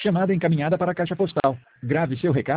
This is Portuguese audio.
Chamada encaminhada para a caixa postal. Grave seu recado.